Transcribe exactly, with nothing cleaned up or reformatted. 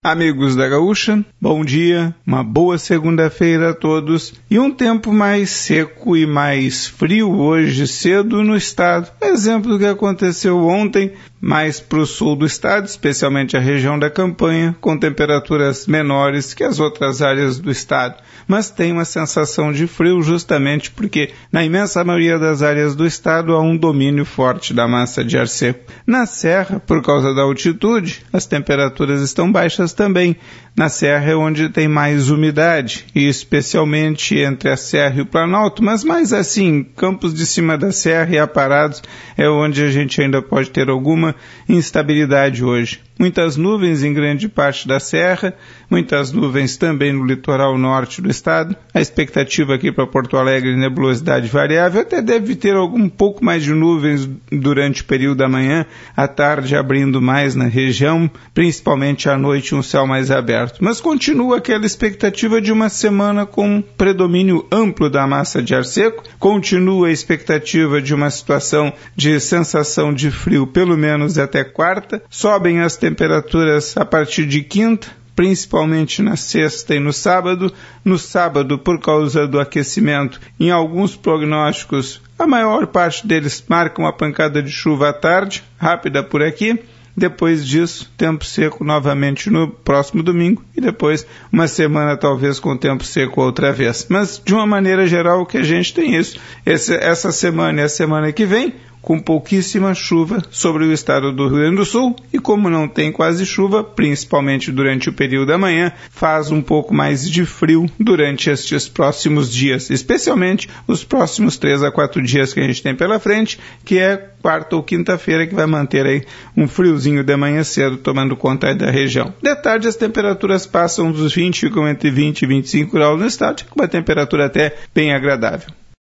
Amigos da Gaúcha, bom dia, uma boa segunda-feira a todos e um tempo mais seco e mais frio hoje cedo no estado. Exemplo do que aconteceu ontem, mais para o sul do estado, especialmente a região da Campanha, com temperaturas menores que as outras áreas do estado. Mas tem uma sensação de frio justamente porque na imensa maioria das áreas do estado há um domínio forte da massa de ar seco. Na serra, por causa da altitude, as temperaturas estão baixas também. Na serra é onde tem mais umidade, e especialmente entre a serra e o Planalto, mas mais assim, campos de cima da serra e aparados é onde a gente ainda pode ter alguma instabilidade hoje. Muitas nuvens em grande parte da serra, muitas nuvens também no litoral norte do estado. A expectativa aqui para Porto Alegre, nebulosidade variável, até deve ter algum pouco mais de nuvens durante o período da manhã, à tarde abrindo mais na região, principalmente à noite um céu mais aberto. Mas continua aquela expectativa de uma semana com predomínio amplo da massa de ar seco, continua a expectativa de uma situação de sensação de frio pelo menos até quarta, sobem as temperaturas a partir de quinta, principalmente na sexta e no sábado. No sábado, por causa do aquecimento, em alguns prognósticos, a maior parte deles marca uma pancada de chuva à tarde, rápida por aqui. Depois disso, tempo seco novamente no próximo domingo e depois uma semana talvez com tempo seco outra vez. Mas, de uma maneira geral, o que a gente tem isso, esse, essa semana e a semana que vem, com pouquíssima chuva sobre o estado do Rio Grande do Sul, e como não tem quase chuva, principalmente durante o período da manhã, faz um pouco mais de frio durante estes próximos dias, especialmente os próximos três a quatro dias que a gente tem pela frente, que é quarta ou quinta-feira, que vai manter aí um friozinho de manhã cedo, tomando conta aí da região. De tarde as temperaturas passam dos vinte, ficam entre vinte e vinte e cinco graus no estado, com uma temperatura até bem agradável.